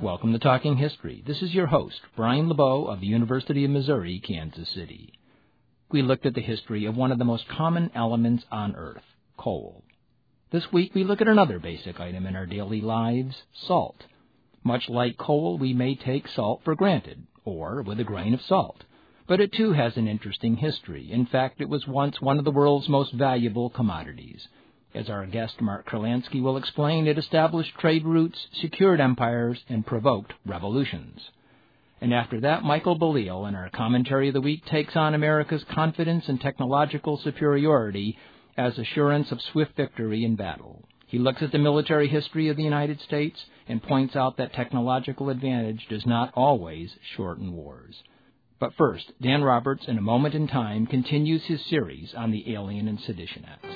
Welcome to Talking History. This is your host, Brian LeBeau of the University of Missouri, Kansas City. We looked at the history of one of the most common elements on Earth, coal. This week we look at another basic item in our daily lives, salt. Much like coal, we may take salt for granted, or with a grain of salt. But it too has an interesting history. In fact, it was once one of the world's most valuable commodities. As our guest Mark Kurlansky will explain, it established trade routes, secured empires, and provoked revolutions. And after that, Michael Baliel, in our Commentary of the Week, takes on America's confidence and technological superiority as assurance of swift victory in battle. He looks at the military history of the United States and points out that technological advantage does not always shorten wars. But first, Dan Roberts, in A Moment in Time, continues his series on the Alien and Sedition Acts.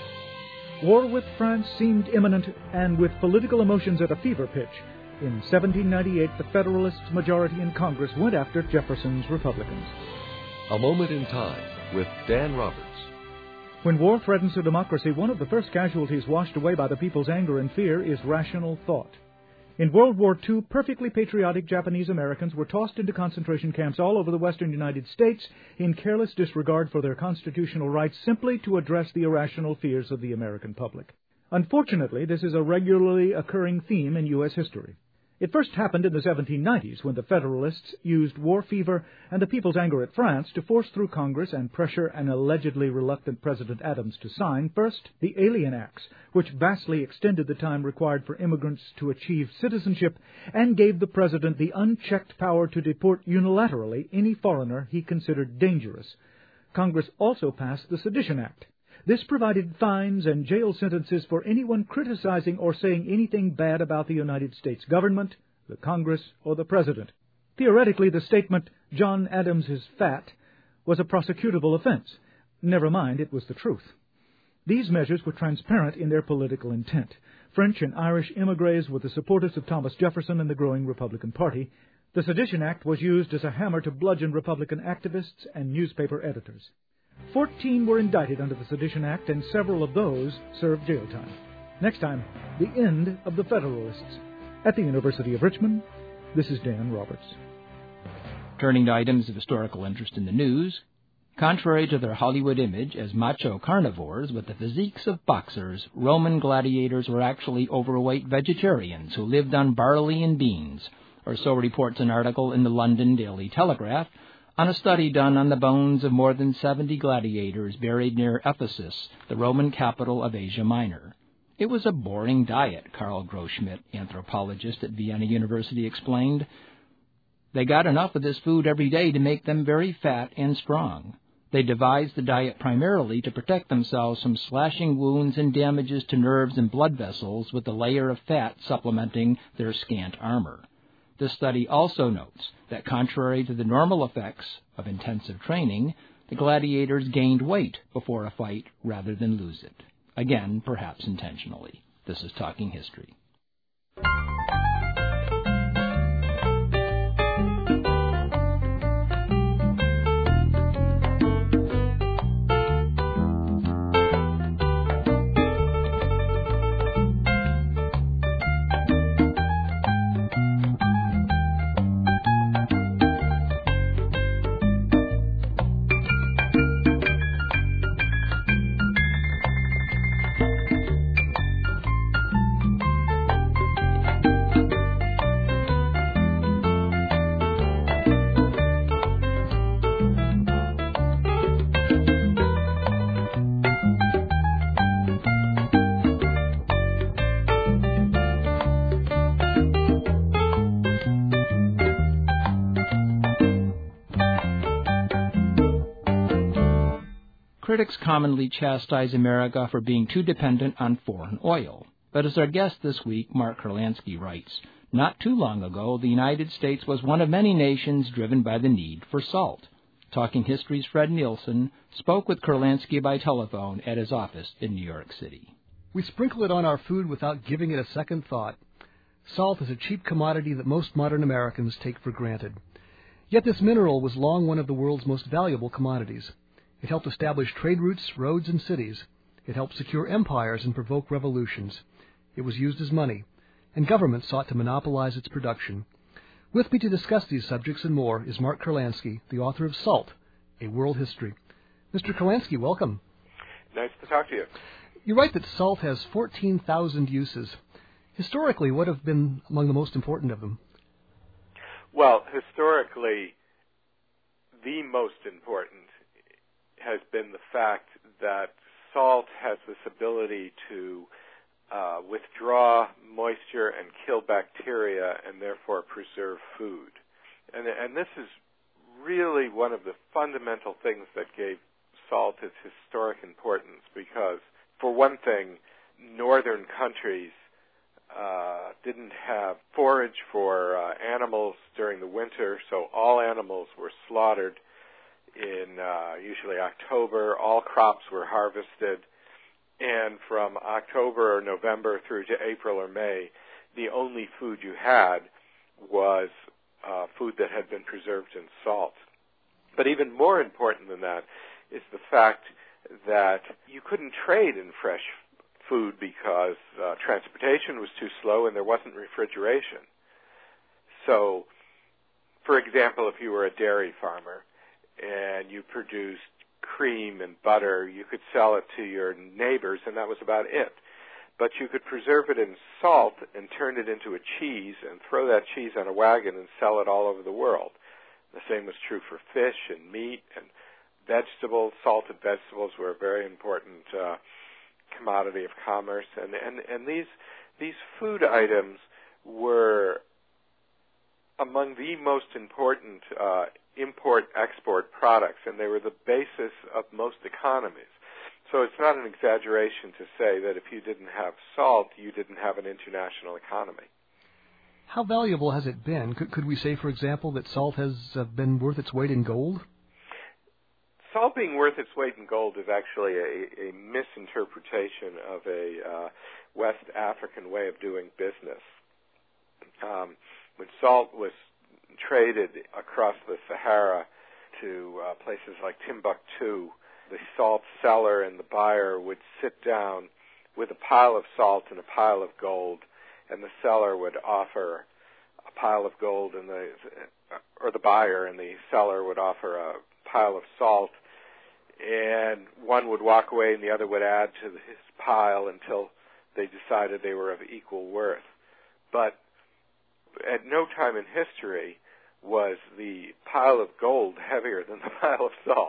War with France seemed imminent, and with political emotions at a fever pitch, in 1798 the Federalists' majority in Congress went after Jefferson's Republicans. A Moment in Time with Dan Roberts. When war threatens to democracy, one of the first casualties washed away by the people's anger and fear is rational thought. In World War II, perfectly patriotic Japanese Americans were tossed into concentration camps all over the western United States in careless disregard for their constitutional rights, simply to address the irrational fears of the American public. Unfortunately, this is a regularly occurring theme in U.S. history. It first happened in the 1790s when the Federalists used war fever and the people's anger at France to force through Congress and pressure an allegedly reluctant President Adams to sign, first, the Alien Acts, which vastly extended the time required for immigrants to achieve citizenship and gave the President the unchecked power to deport unilaterally any foreigner he considered dangerous. Congress also passed the Sedition Act. This provided fines and jail sentences for anyone criticizing or saying anything bad about the United States government, the Congress, or the President. Theoretically, the statement, "John Adams is fat," was a prosecutable offense. Never mind, it was the truth. These measures were transparent in their political intent. French and Irish émigrés were the supporters of Thomas Jefferson and the growing Republican Party. The Sedition Act was used as a hammer to bludgeon Republican activists and newspaper editors. 14 were indicted under the Sedition Act, and several of those served jail time. Next time, the end of the Federalists. At the University of Richmond, this is Dan Roberts. Turning to items of historical interest in the news, contrary to their Hollywood image as macho carnivores with the physiques of boxers, Roman gladiators were actually overweight vegetarians who lived on barley and beans, or so reports an article in the London Daily Telegraph, on a study done on the bones of more than 70 gladiators buried near Ephesus, the Roman capital of Asia Minor. It was a boring diet, Karl Groschmidt, anthropologist at Vienna University, explained. They got enough of this food every day to make them very fat and strong. They devised the diet primarily to protect themselves from slashing wounds and damages to nerves and blood vessels, with a layer of fat supplementing their scant armor. This study also notes that contrary to the normal effects of intensive training, the gladiators gained weight before a fight rather than lose it. Again, perhaps intentionally. This is Talking History. Critics commonly chastise America for being too dependent on foreign oil. But as our guest this week, Mark Kurlansky, writes, not too long ago, the United States was one of many nations driven by the need for salt. Talking History's Fred Nielsen spoke with Kurlansky by telephone at his office in New York City. We sprinkle it on our food without giving it a second thought. Salt is a cheap commodity that most modern Americans take for granted. Yet this mineral was long one of the world's most valuable commodities. It helped establish trade routes, roads, and cities. It helped secure empires and provoke revolutions. It was used as money. and governments sought to monopolize its production. With me to discuss these subjects and more is Mark Kurlansky, the author of Salt, A World History. Mr. Kurlansky, welcome. Nice to talk to you. You write that salt has 14,000 uses. Historically, what have been among the most important of them? Well, historically, the most important has been the fact that salt has this ability to withdraw moisture and kill bacteria and therefore preserve food. And this is really one of the fundamental things that gave salt its historic importance because, for one thing, northern countries didn't have forage for animals during the winter, so all animals were slaughtered in usually October. All crops were harvested, and from October or November through to April or May, the only food you had was food that had been preserved in salt. But even more important than that is the fact that you couldn't trade in fresh food because transportation was too slow and there wasn't refrigeration. So, for example, if you were a dairy farmer and you produced cream and butter, you could sell it to your neighbors and that was about it. But you could preserve it in salt and turn it into a cheese and throw that cheese on a wagon and sell it all over the world. The same was true for fish and meat and vegetables. Salted vegetables were a very important commodity of commerce, and these food items were among the most important import-export products, and they were the basis of most economies. So it's not an exaggeration to say that if you didn't have salt, you didn't have an international economy. How valuable has it been? Could we say, for example, that salt has been worth its weight in gold? Salt being worth its weight in gold is actually a misinterpretation of a West African way of doing business. When salt was traded across the Sahara to places like Timbuktu, the salt seller and the buyer would sit down with a pile of salt and a pile of gold, and the seller would offer a pile of gold, or the buyer and the seller would offer a pile of salt, and one would walk away and the other would add to his pile until they decided they were of equal worth. But at no time in history was the pile of gold heavier than the pile of salt.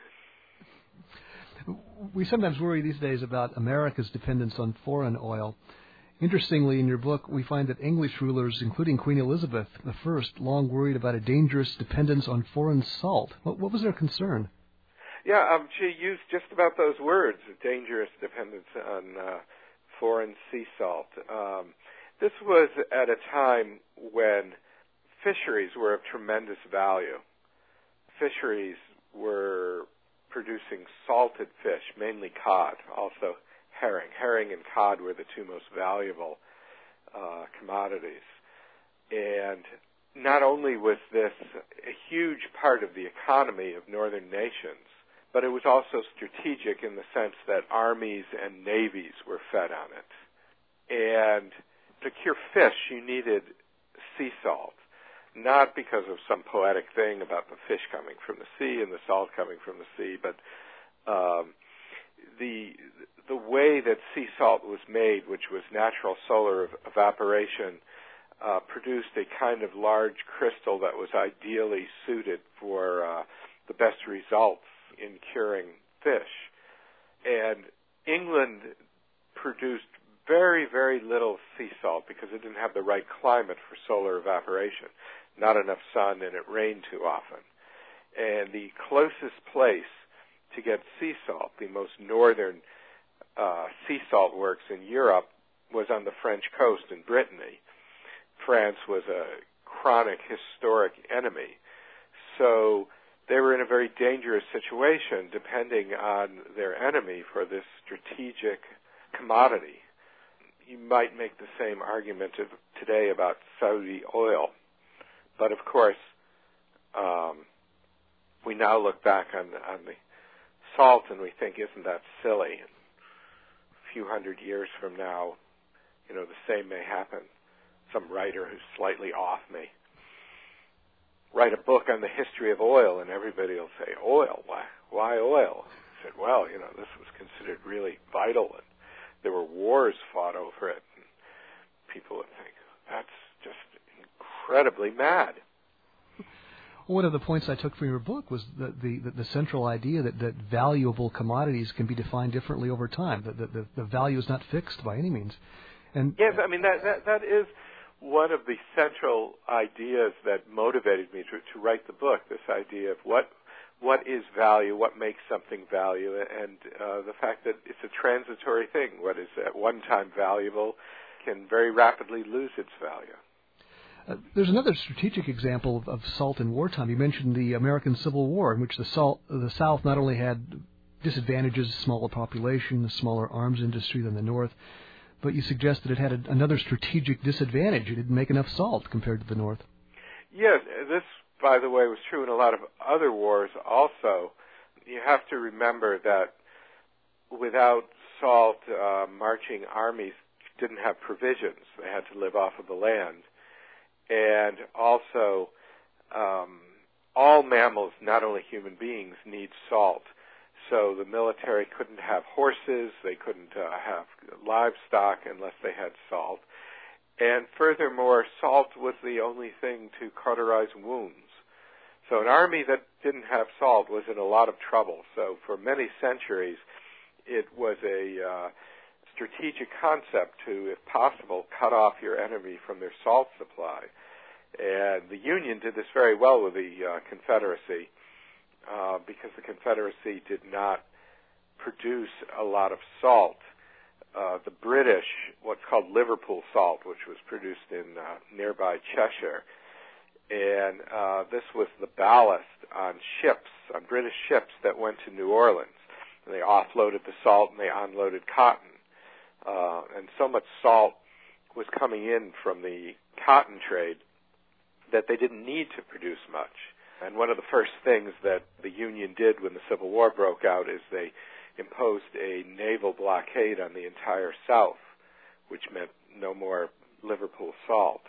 We sometimes worry these days about America's dependence on foreign oil. Interestingly, in your book, we find that English rulers, including Queen Elizabeth I, long worried about a dangerous dependence on foreign salt. What was their concern? Yeah, she used just about those words, dangerous dependence on foreign sea salt. This was at a time when fisheries were of tremendous value. Fisheries were producing salted fish, mainly cod, also herring. Herring and cod were the two most valuable commodities. And not only was this a huge part of the economy of northern nations, but it was also strategic in the sense that armies and navies were fed on it. And to cure fish, you needed sea salt, not because of some poetic thing about the fish coming from the sea and the salt coming from the sea, but the way that sea salt was made, which was natural solar evaporation, produced a kind of large crystal that was ideally suited for the best results in curing fish. And England produced very, very little sea salt because it didn't have the right climate for solar evaporation. Not enough sun, and it rained too often. And the closest place to get sea salt, the most northern sea salt works in Europe, was on the French coast in Brittany. France was a chronic historic enemy. So they were in a very dangerous situation depending on their enemy for this strategic commodity. You might make the same argument today about Saudi oil. But of course, we now look back on the salt and we think, isn't that silly? And a few hundred years from now, the same may happen some writer who's slightly off me, write a book on the history of oil, and everybody will say, oil? Why oil? I said, well, this was considered really vital, and there were wars fought over it. And people would think, that's just incredibly mad. One of the points I took from your book was the central idea that valuable commodities can be defined differently over time, that the value is not fixed by any means. And yes, I mean, that is one of the central ideas that motivated me to write the book, this idea of what is value, what makes something value, and the fact that it's a transitory thing. What is at one time valuable can very rapidly lose its value. There's another strategic example of SALT in wartime. You mentioned the American Civil War, in which the South not only had disadvantages, smaller population, a smaller arms industry than the North, but you suggest that it had another strategic disadvantage. It didn't make enough salt compared to the North. Yes, this, by the way, was true in a lot of other wars also. You have to remember that without salt, marching armies didn't have provisions. They had to live off of the land. And also, all mammals, not only human beings, need salt. So the military couldn't have horses, they couldn't have livestock unless they had salt. And furthermore, salt was the only thing to cauterize wounds. So an army that didn't have salt was in a lot of trouble. So for many centuries, it was a strategic concept to, if possible, cut off your enemy from their salt supply. And the Union did this very well with the Confederacy, because the Confederacy did not produce a lot of salt. The British, what's called Liverpool salt, which was produced in nearby Cheshire, and this was the ballast on ships, on British ships that went to New Orleans. And they offloaded the salt and they unloaded cotton. And so much salt was coming in from the cotton trade that they didn't need to produce much. And one of the first things that the Union did when the Civil War broke out is they imposed a naval blockade on the entire South, which meant no more Liverpool salt.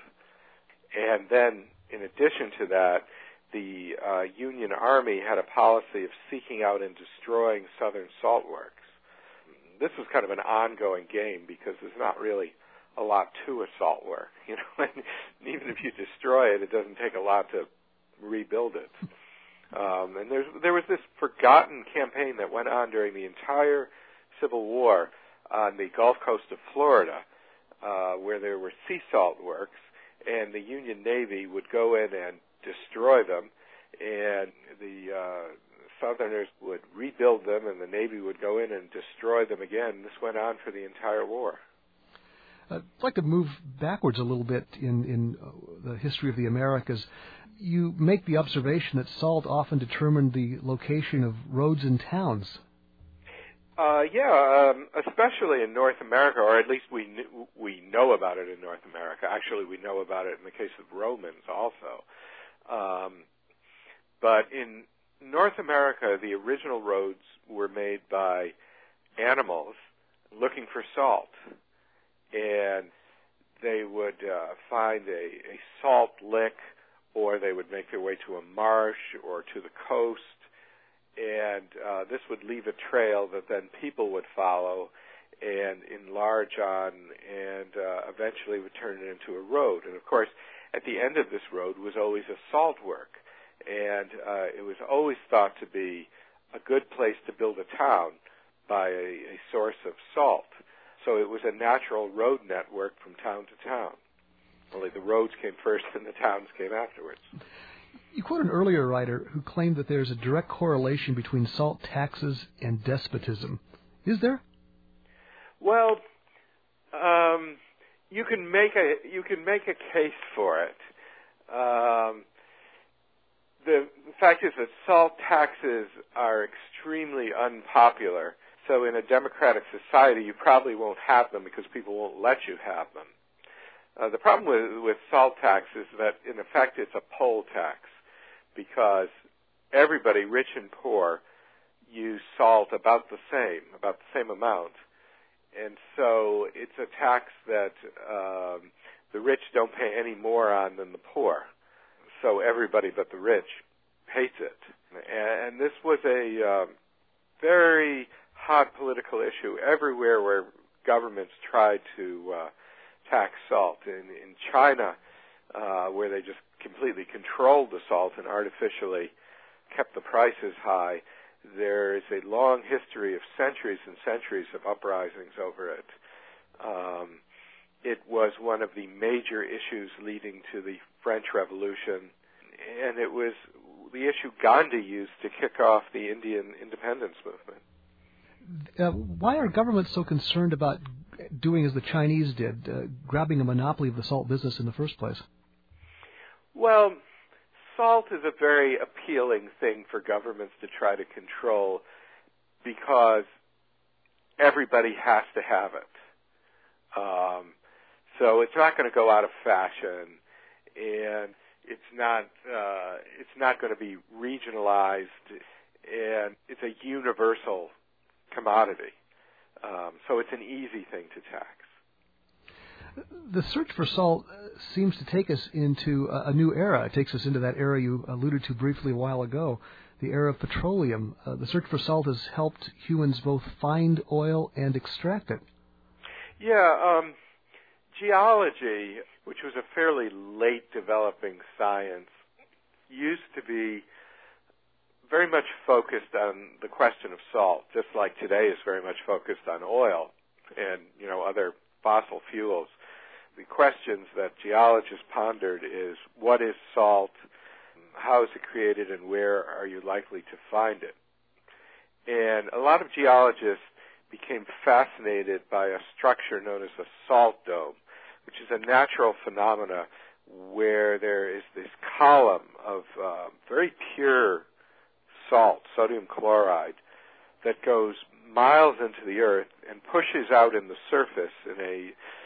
And then, in addition to that, the Union Army had a policy of seeking out and destroying Southern salt works. This was kind of an ongoing game because there's not really a lot to a salt work, and even if you destroy it, it doesn't take a lot to rebuild it. And there was this forgotten campaign that went on during the entire Civil War on the Gulf Coast of Florida, where there were sea salt works, and the Union Navy would go in and destroy them, and the Southerners would rebuild them, and the Navy would go in and destroy them again. This went on for the entire war. I'd like to move backwards a little bit in the history of the Americas. You make the observation that salt often determined the location of roads and towns. Especially in North America, or at least we know about it in North America. Actually, we know about it in the case of Romans also. But in North America, the original roads were made by animals looking for salt. And they would find a salt lick, or they would make their way to a marsh or to the coast, and this would leave a trail that then people would follow and enlarge on, and eventually would turn it into a road. And of course, at the end of this road was always a salt work, and it was always thought to be a good place to build a town by a source of salt. So it was a natural road network from town to town. Only the roads came first and the towns came afterwards. You quote an earlier writer who claimed that there's a direct correlation between salt taxes and despotism. Is there? Well, you can make a case for it. The fact is that salt taxes are extremely unpopular. So in a democratic society, you probably won't have them because people won't let you have them. The problem with salt tax is that, in effect, it's a poll tax because everybody, rich and poor, use salt about the same amount. And so it's a tax that the rich don't pay any more on than the poor. So everybody but the rich hates it. And this was a very hot political issue everywhere where governments tried to tax salt. In China, where they just completely controlled the salt and artificially kept the prices high, there is a long history of centuries and centuries of uprisings over it. It was one of the major issues leading to the French Revolution, and it was the issue Gandhi used to kick off the Indian independence movement. Why are governments so concerned about doing as the Chinese did, grabbing a monopoly of the salt business in the first place? Well, salt is a very appealing thing for governments to try to control because everybody has to have it. So it's not going to go out of fashion, and it's not going to be regionalized, and it's a universal commodity. So it's an easy thing to tax. The search for salt seems to take us into a new era. It takes us into that era you alluded to briefly a while ago, the era of petroleum. The search for salt has helped humans both find oil and extract it. Yeah, geology, which was a fairly late developing science, used to be very much focused on the question of salt, just like today is very much focused on oil and, other fossil fuels. The questions that geologists pondered is, what is salt, how is it created, and where are you likely to find it? And a lot of geologists became fascinated by a structure known as a salt dome, which is a natural phenomena where there is this column of very pure salt, sodium chloride, that goes miles into the earth and pushes out in the surface in a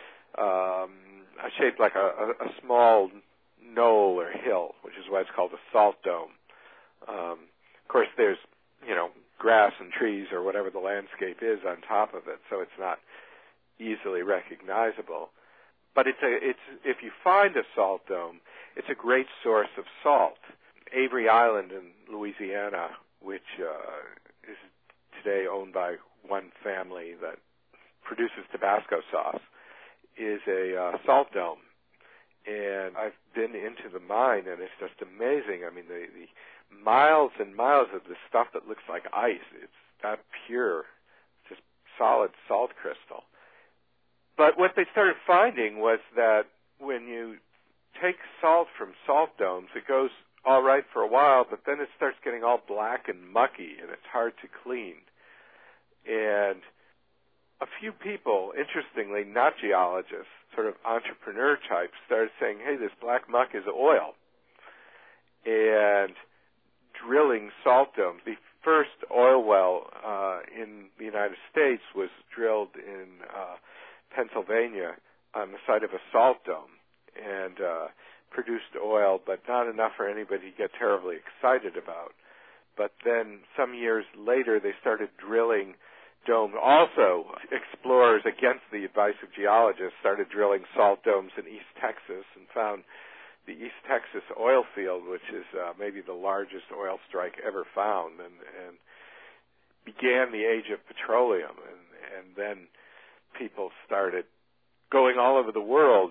shape like a small knoll or hill, which is why it's called a salt dome. Of course, there's, grass and trees or whatever the landscape is on top of it, so it's not easily recognizable. But it's if you find a salt dome, it's a great source of salt. Avery Island in Louisiana, which is today owned by one family that produces Tabasco sauce, is a salt dome. And I've been into the mine, and it's just amazing. I mean, the miles and miles of this stuff that looks like ice. It's that pure, just solid salt crystal. But what they started finding was that when you take salt from salt domes, it goes all right for a while, but then it starts getting all black and mucky, and it's hard to clean. And a few people, interestingly, not geologists, sort of entrepreneur types, started saying, hey, this black muck is oil. And drilling salt domes. The first oil well in the United States was drilled in Pennsylvania on the site of a salt dome and produced oil, but not enough for anybody to get terribly excited about. But then some years later, they started drilling domes. Also, explorers, against the advice of geologists, started drilling salt domes in East Texas and found the East Texas oil field, which is maybe the largest oil strike ever found, and began the age of petroleum. And then people started going all over the world,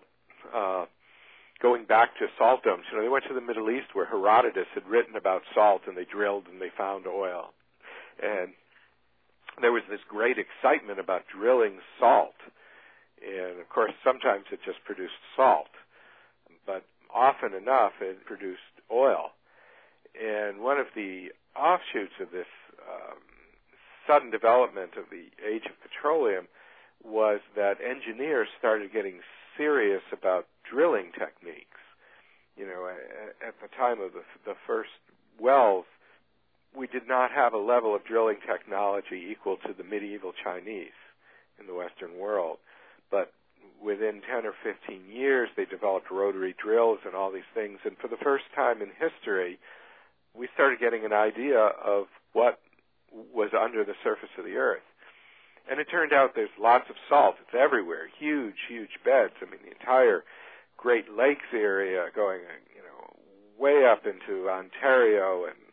going back to salt domes. They went to the Middle East where Herodotus had written about salt, and they drilled and they found oil. And there was this great excitement about drilling salt. And, of course, sometimes it just produced salt. But often enough, it produced oil. And one of the offshoots of this sudden development of the age of petroleum was that engineers started getting serious about drilling techniques. At the time of the first wells, we did not have a level of drilling technology equal to the medieval Chinese in the Western world. But within 10 or 15 years, they developed rotary drills and all these things. And for the first time in history, we started getting an idea of what was under the surface of the earth. And it turned out there's lots of salt. It's everywhere, huge, huge beds. I mean, the entire Great Lakes area, going, way up into Ontario and,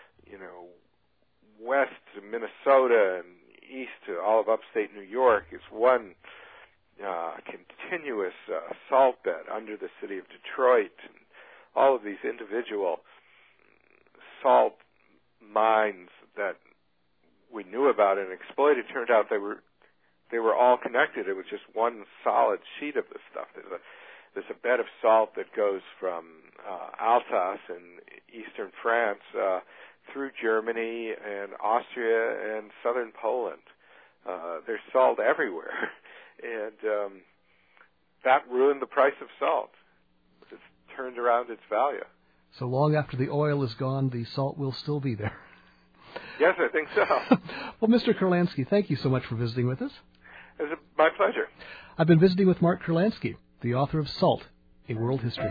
west to Minnesota and east to all of upstate New York, is one continuous salt bed under the city of Detroit. And all of these individual salt mines that we knew about and exploited, turned out they were all connected. It was just one solid sheet of this stuff. There's a bed of salt that goes from Alsace in eastern France through Germany and Austria and southern Poland. There's salt everywhere, and that ruined the price of salt. It's turned around its value. So long after the oil is gone, the salt will still be there. Yes, I think so. Well, Mr. Kurlansky, thank you so much for visiting with us. It was my pleasure. I've been visiting with Mark Kurlansky, the author of Salt, A World History.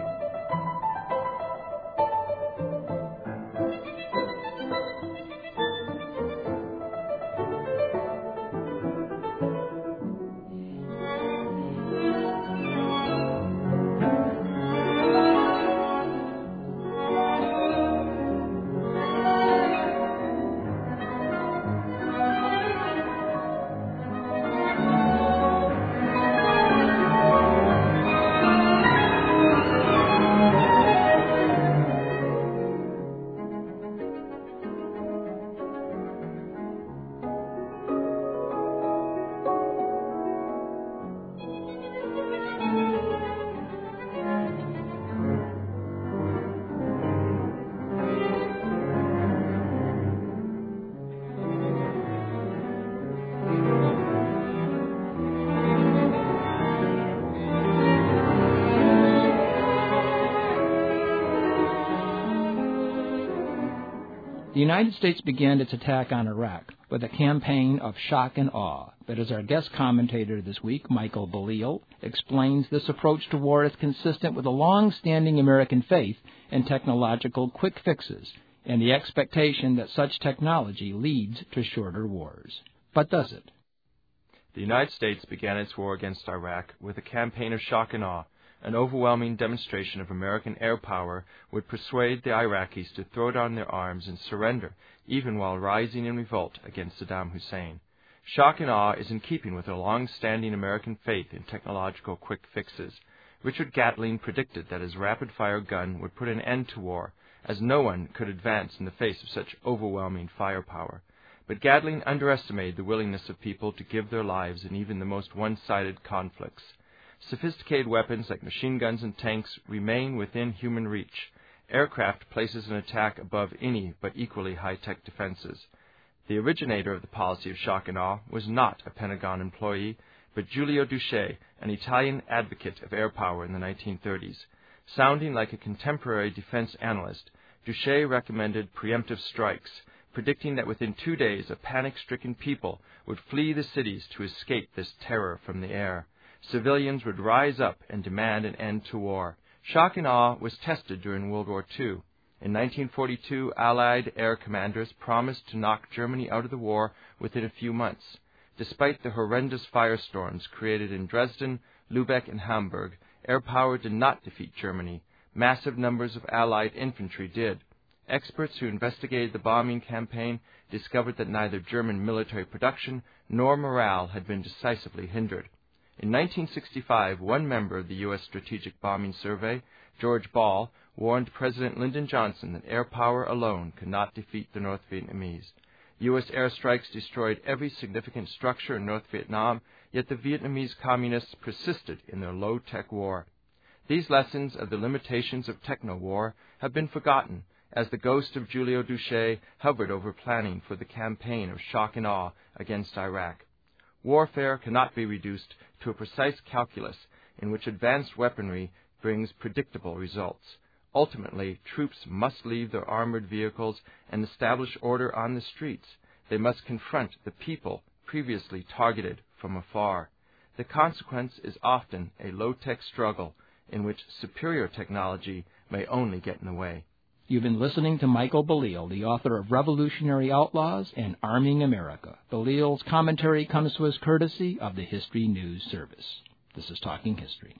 The United States began its attack on Iraq with a campaign of shock and awe, but as our guest commentator this week, Michael Balil, explains, this approach to war is consistent with a long-standing American faith in technological quick fixes and the expectation that such technology leads to shorter wars. But does it? The United States began its war against Iraq with a campaign of shock and awe. An overwhelming demonstration of American air power would persuade the Iraqis to throw down their arms and surrender, even while rising in revolt against Saddam Hussein. Shock and awe is in keeping with a long-standing American faith in technological quick fixes. Richard Gatling predicted that his rapid-fire gun would put an end to war, as no one could advance in the face of such overwhelming firepower. But Gatling underestimated the willingness of people to give their lives in even the most one-sided conflicts. Sophisticated weapons like machine guns and tanks remain within human reach. Aircraft places an attack above any but equally high-tech defenses. The originator of the policy of shock and awe was not a Pentagon employee, but Giulio Doucet, an Italian advocate of air power in the 1930s. Sounding like a contemporary defense analyst, Doucet recommended preemptive strikes, predicting that within 2 days a panic-stricken people would flee the cities to escape this terror from the air. Civilians would rise up and demand an end to war. Shock and awe was tested during World War II. In 1942, Allied air commanders promised to knock Germany out of the war within a few months. Despite the horrendous firestorms created in Dresden, Lubeck, and Hamburg, air power did not defeat Germany. Massive numbers of Allied infantry did. Experts who investigated the bombing campaign discovered that neither German military production nor morale had been decisively hindered. In 1965, one member of the U.S. Strategic Bombing Survey, George Ball, warned President Lyndon Johnson that air power alone could not defeat the North Vietnamese. U.S. airstrikes destroyed every significant structure in North Vietnam, yet the Vietnamese communists persisted in their low-tech war. These lessons of the limitations of techno-war have been forgotten, as the ghost of Giulio Doucet hovered over planning for the campaign of shock and awe against Iraq. Warfare cannot be reduced to a precise calculus in which advanced weaponry brings predictable results. Ultimately, troops must leave their armored vehicles and establish order on the streets. They must confront the people previously targeted from afar. The consequence is often a low-tech struggle in which superior technology may only get in the way. You've been listening to Michael Balil, the author of Revolutionary Outlaws and Arming America. Balil's commentary comes to us courtesy of the History News Service. This is Talking History.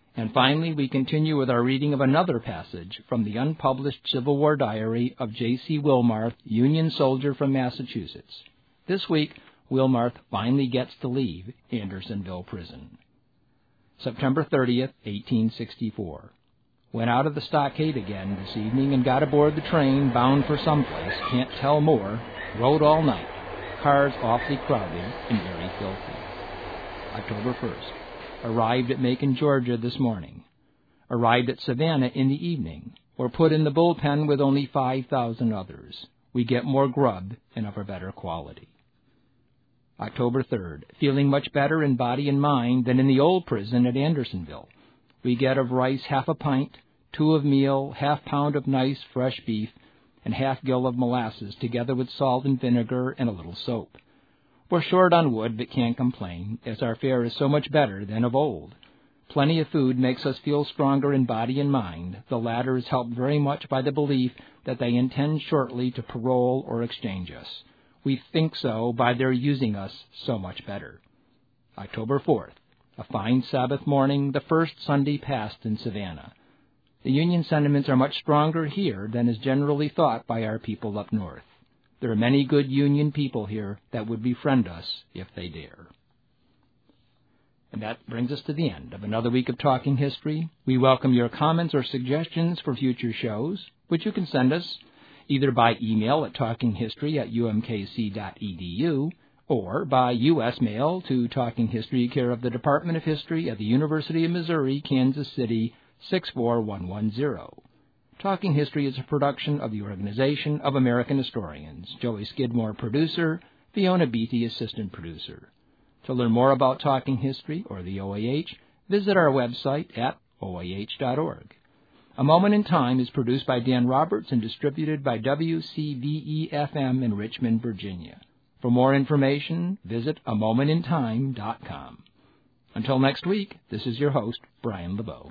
And finally, we continue with our reading of another passage from the unpublished Civil War diary of J.C. Wilmarth, Union soldier from Massachusetts. This week, Wilmarth finally gets to leave Andersonville Prison. September 30th, 1864. Went out of the stockade again this evening and got aboard the train bound for someplace, can't tell more. Rode all night. Cars awfully crowded and very filthy. October 1st. Arrived at Macon, Georgia this morning. Arrived at Savannah in the evening. Were put in the bullpen with only 5,000 others. We get more grub and of a better quality. October 3rd. Feeling much better in body and mind than in the old prison at Andersonville. We get of rice half a pint, 2 of meal, ½ pound of nice fresh beef, and ½ gill of molasses, together with salt and vinegar and a little soap. We're short on wood, but can't complain, as our fare is so much better than of old. Plenty of food makes us feel stronger in body and mind. The latter is helped very much by the belief that they intend shortly to parole or exchange us. We think so by their using us so much better. October 4th. A fine Sabbath morning, the first Sunday past in Savannah. The Union sentiments are much stronger here than is generally thought by our people up north. There are many good Union people here that would befriend us if they dare. And that brings us to the end of another week of Talking History. We welcome your comments or suggestions for future shows, which you can send us either by email at talkinghistory@umkc.edu or by U.S. mail to Talking History, care of the Department of History at the University of Missouri, Kansas City, 64110. Talking History is a production of the Organization of American Historians. Joey Skidmore, producer. Fiona Beatty, assistant producer. To learn more about Talking History or the OAH, visit our website at oah.org. A Moment in Time is produced by Dan Roberts and distributed by WCVE-FM in Richmond, Virginia. For more information, visit amomentintime.com. Until next week, this is your host, Brian LeBeau.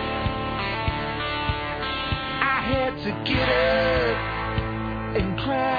To get up and cry.